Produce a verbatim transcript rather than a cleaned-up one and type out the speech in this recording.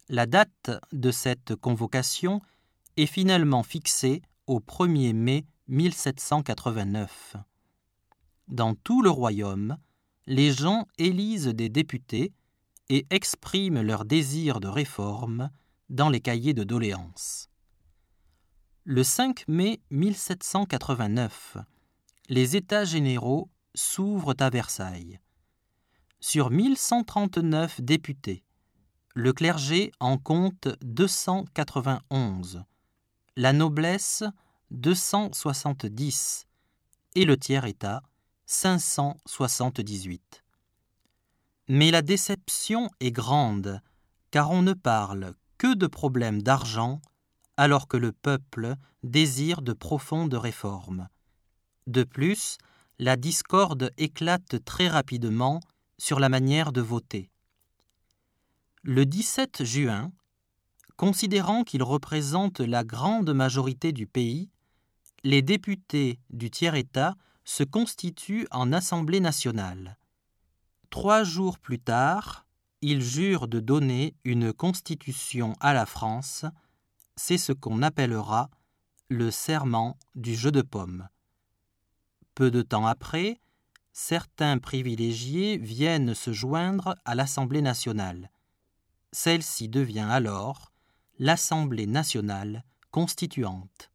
La date de cette convocation est finalement fixée au premier mai mille sept cent quatre-vingt-neuf. Dans tout le royaume, les gens élisent des députés et expriment leur désir de réforme dans les cahiers de doléances. Le cinq mai mille sept cent quatre-vingt-neuf, les États généraux s'ouvrent à Versailles. Sur mille cent trente-neuf députés, le clergé en compte deux cent quatre-vingt-onze, la noblesse deux cent soixante-dix et le tiers-État cinq cent soixante-dix-huit. Mais la déception est grande, car on ne parle que de problèmes d'argent, alors que le peuple désire de profondes réformes. De plus, la discorde éclate très rapidement sur la manière de voter. Le dix-sept juin, considérant qu'ils représentent la grande majorité du pays, les députés du tiers-État se constituent en Assemblée nationale. Trois jours plus tard, ils jurent de donner une constitution à la France. C'est ce qu'on appellera le serment du jeu de paume. Peu de temps après, certains privilégiés viennent se joindre à l'Assemblée nationale. Celle-ci devient alors l'Assemblée nationale constituante.